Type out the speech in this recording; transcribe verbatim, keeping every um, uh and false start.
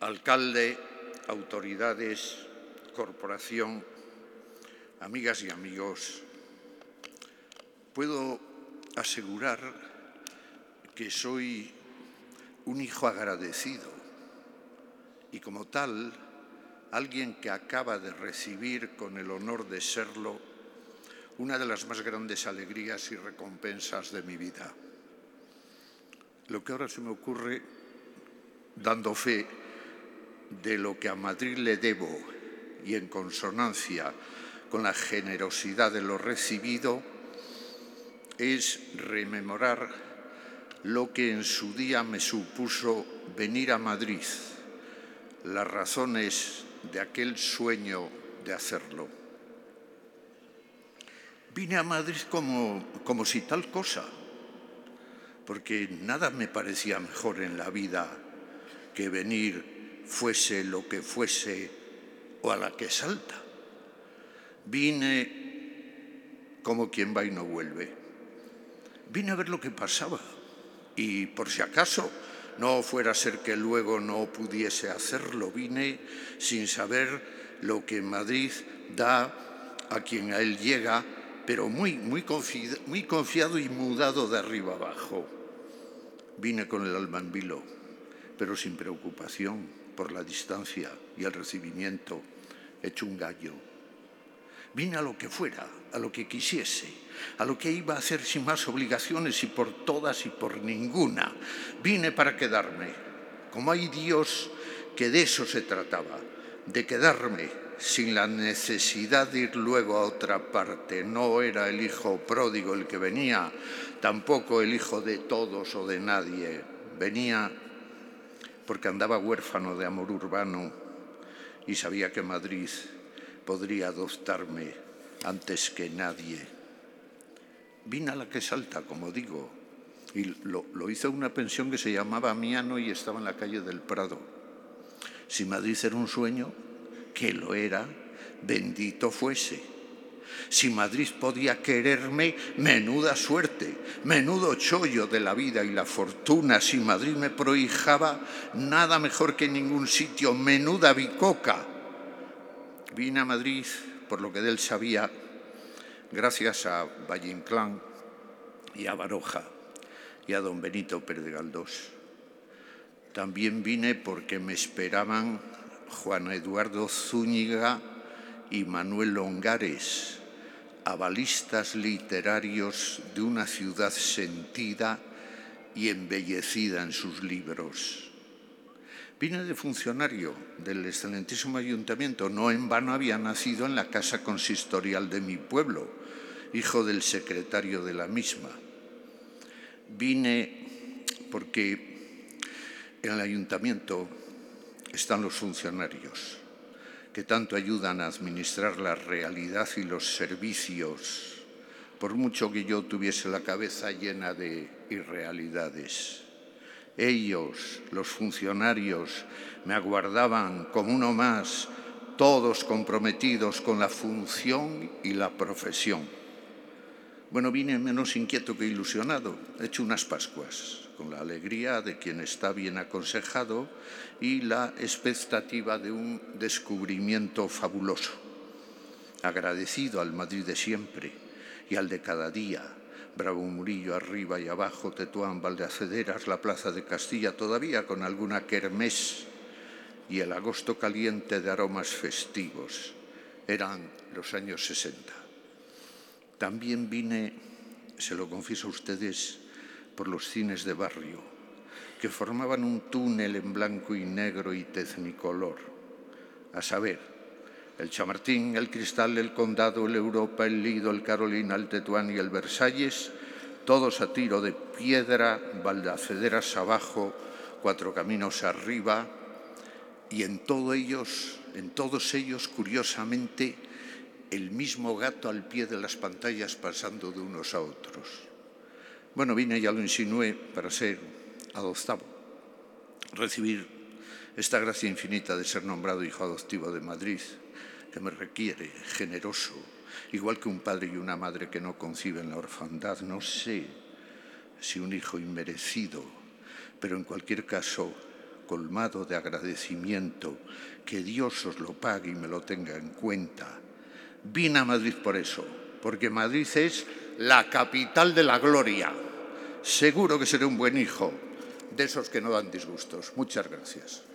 alcalde, autoridades, corporación, amigas y amigos, puedo asegurar que soy un hijo agradecido y, como tal, alguien que acaba de recibir con el honor de serlo una de las más grandes alegrías y recompensas de mi vida. Lo que ahora se me ocurre, dando fe de lo que a Madrid le debo y en consonancia con la generosidad de lo recibido, es rememorar lo que en su día me supuso venir a Madrid, las razones de aquel sueño de hacerlo. Vine a Madrid como, como si tal cosa, porque nada me parecía mejor en la vida que venir, fuese lo que fuese o a la que salta. Vine como quien va y no vuelve. Vine a ver lo que pasaba y, por si acaso no fuera a ser que luego no pudiese hacerlo, vine sin saber lo que Madrid da a quien a él llega, pero muy, muy, confiado, muy confiado y mudado de arriba abajo. Vine con el alma en vilo, pero sin preocupación por la distancia y el recibimiento, hecho un gallo. Vine a lo que fuera, a lo que quisiese, a lo que iba a hacer sin más obligaciones y por todas y por ninguna. Vine para quedarme, como hay Dios que de eso se trataba, de quedarme sin la necesidad de ir luego a otra parte. No era el hijo pródigo el que venía, tampoco el hijo de todos o de nadie. Venía porque andaba huérfano de amor urbano y sabía que Madrid podría adoptarme antes que nadie. Vine a la que salta, como digo, y lo, lo hizo una pensión que se llamaba Miano y estaba en la calle del Prado. Si Madrid era un sueño, que lo era, bendito fuese. Si Madrid podía quererme, menuda suerte, menudo chollo de la vida y la fortuna. Si Madrid me prohijaba, nada mejor que ningún sitio, menuda bicoca. Vine a Madrid por lo que de él sabía, gracias a Valle Inclán y a Baroja y a don Benito Pérez de Galdós. También vine porque me esperaban Juan Eduardo Zúñiga y Manuel Ongares, avalistas literarios de una ciudad sentida y embellecida en sus libros. Vine de funcionario del excelentísimo ayuntamiento, no en vano había nacido en la casa consistorial de mi pueblo, hijo del secretario de la misma. Vine porque en el ayuntamiento están los funcionarios que tanto ayudan a administrar la realidad y los servicios, por mucho que yo tuviese la cabeza llena de irrealidades. Ellos, los funcionarios, me aguardaban como uno más, todos comprometidos con la función y la profesión. Bueno, vine menos inquieto que ilusionado, he hecho unas Pascuas, con la alegría de quien está bien aconsejado y la expectativa de un descubrimiento fabuloso. Agradecido al Madrid de siempre y al de cada día, Bravo Murillo arriba y abajo, Tetuán, Valdeacederas, la Plaza de Castilla, todavía con alguna kermés y el agosto caliente de aromas festivos. Eran los años sesenta. También vine, se lo confieso a ustedes, por los cines de barrio, que formaban un túnel en blanco y negro y tecnicolor, a saber, el Chamartín, el Cristal, el Condado, el Europa, el Lido, el Carolina, el Tetuán y el Versalles, todos a tiro de piedra, Valdeacederas abajo, Cuatro Caminos arriba, y en, todo ellos, en todos ellos, curiosamente, el mismo gato al pie de las pantallas pasando de unos a otros. Bueno, vine, ya lo insinué, para ser adoptado, recibir esta gracia infinita de ser nombrado hijo adoptivo de Madrid, que me requiere, generoso, igual que un padre y una madre que no conciben la orfandad. No sé si un hijo inmerecido, pero en cualquier caso colmado de agradecimiento, que Dios os lo pague y me lo tenga en cuenta. Vine a Madrid por eso, porque Madrid es la capital de la gloria. Seguro que seré un buen hijo, de esos que no dan disgustos. Muchas gracias.